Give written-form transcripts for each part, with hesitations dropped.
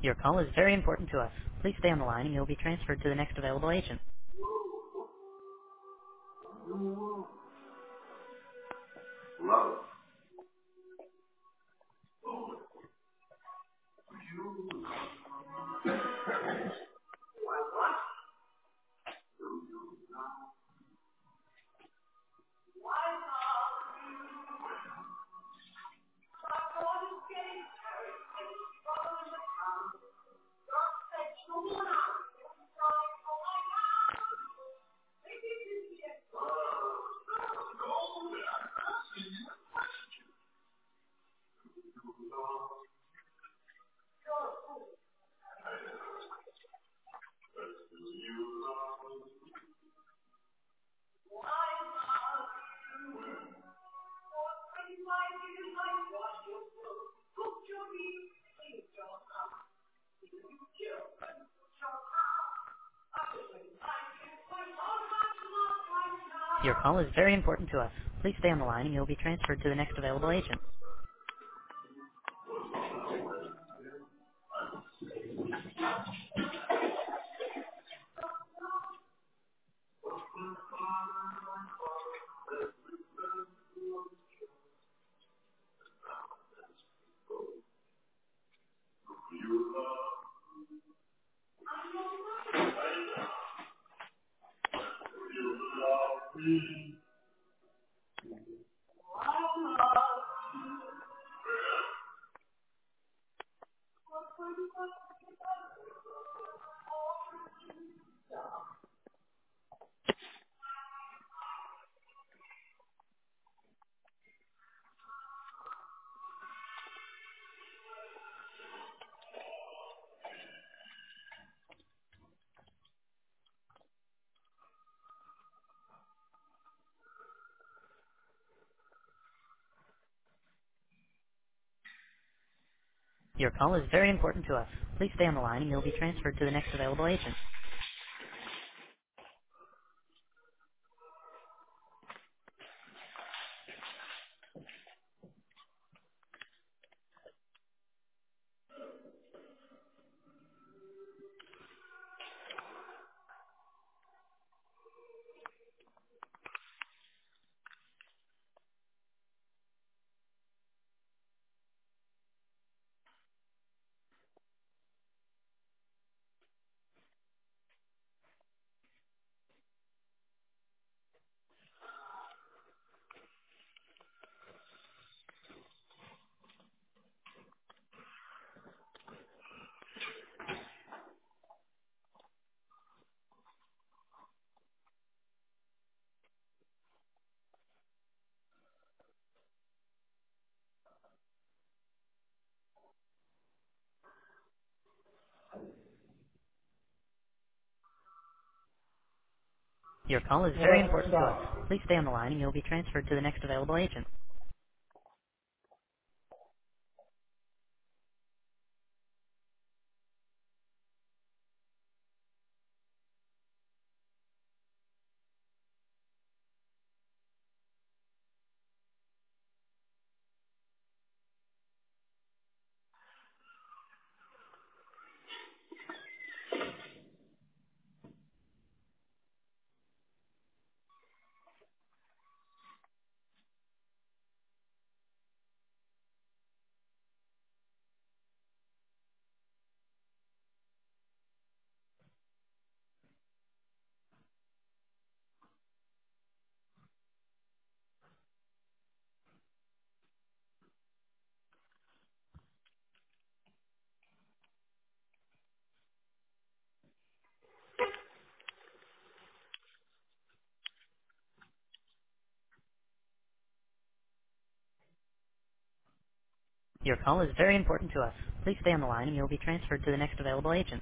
Your call is very important to us. Please stay on the line and you'll be transferred to the next available agent. Love. Your call is very important to us. Please stay on the line and you'll be transferred to the next available agent. Your call is very important to us. Please stay on the line and you'll be transferred to the next available agent. Your call is very important to us. Stop. Please stay on the line and you'll be transferred to the next available agent. Your call is very important to us. Please stay on the line and you'll be transferred to the next available agent.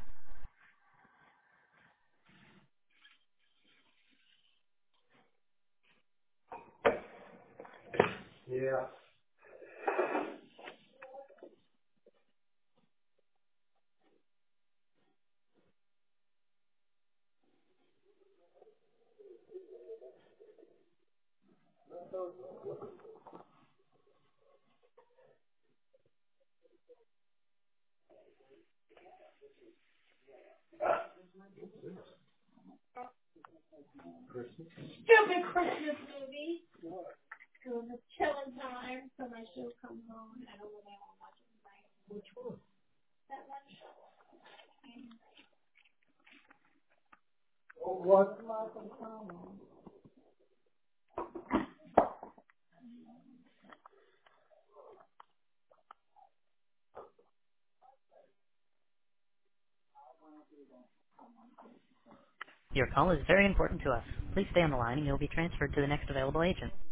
Yeah. Christmas. Stupid Christmas movie. So the chilling time, so my show comes on. I don't know if I want to watch it tonight. Which one? That one show. Oh, what? Martin Common. Your call is very important to us. Please stay on the line and you'll be transferred to the next available agent.